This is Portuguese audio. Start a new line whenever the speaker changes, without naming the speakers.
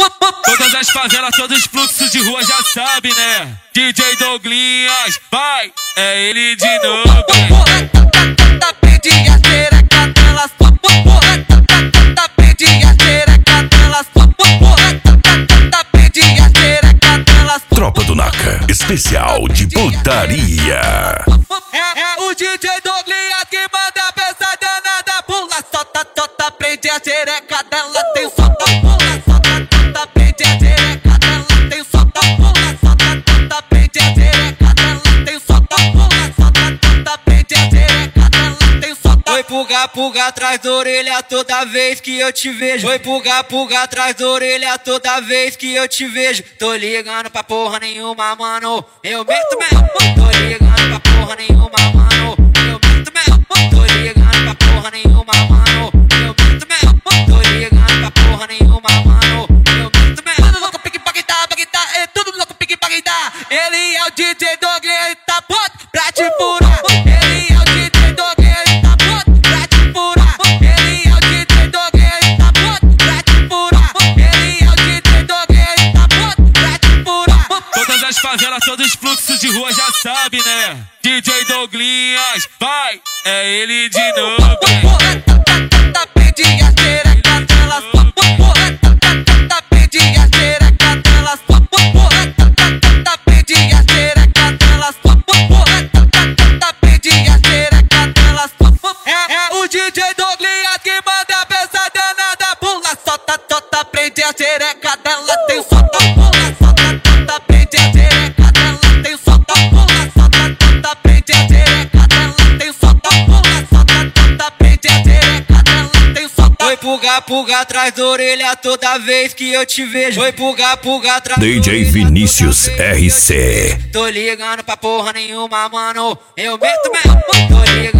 Todas as favelas, todos os fluxos de rua já sabe, né? DJ Douglinhas, vai, é ele de novo.
Prende a xereca delas, prende a xereca delas, prende a xereca delas.
Tropa do Naka, especial de putaria.
É o DJ Douglinhas que manda a peça danada. Pula, solta, prende a xereca dela. Tem solta, pula, solta, prende a xereca dela. Tem solta, pula, solta, prende a xereca dela. Tem solta, pula, solta, prende a xereca dela. Tem solta. Oi, pulga atrás da orelha toda vez que eu te vejo. Oi, pulga atrás da orelha toda vez que eu te vejo. Tô ligando pra porra nenhuma, mano. Eu meto mesmo. Tô ligando pra porra nenhuma, mano. Eu meto mesmo. Tô ligando pra porra nenhuma, mano. Eu meto mesmo. Tô ligando pra porra nenhuma, mano. Eu meto mesmo. Tudo louco, pique, bagdá, é tudo louco, pique, bagdá. Ele é o DJ Douglinhas, tá pronto pra te furar. Ele é o DJ Douglinhas, tá pronto pra te furar. Ele é o DJ Douglinhas, tá pronto pra te furar. Ele é o DJ Douglinhas, tá pronto pra te furar.
Todas as favelas, todos os fluxos de rua já sabe, né? DJ Douglinhas, vai, é ele de novo.
Prende a xereca delas, prende a xereca delas, prende a xereca delas, prende a xereca delas. É o DJ Douglinhas que manda a peça danada. Pula, solta, prende a xereca dela. Tem solta, pula, solta, prende a xereca dela. Tem solta, pula, solta, prende a xereca dela. Tem solta, pula, solta, prende a xereca dela. Tem solta. Oi, pulga atrás da orelha toda vez que eu te vejo. Oi, pulga atrás da orelha.
DJ Vinícius RC.
Tô ligando pra porra nenhuma, mano. Eu meto mesmo. Tô ligando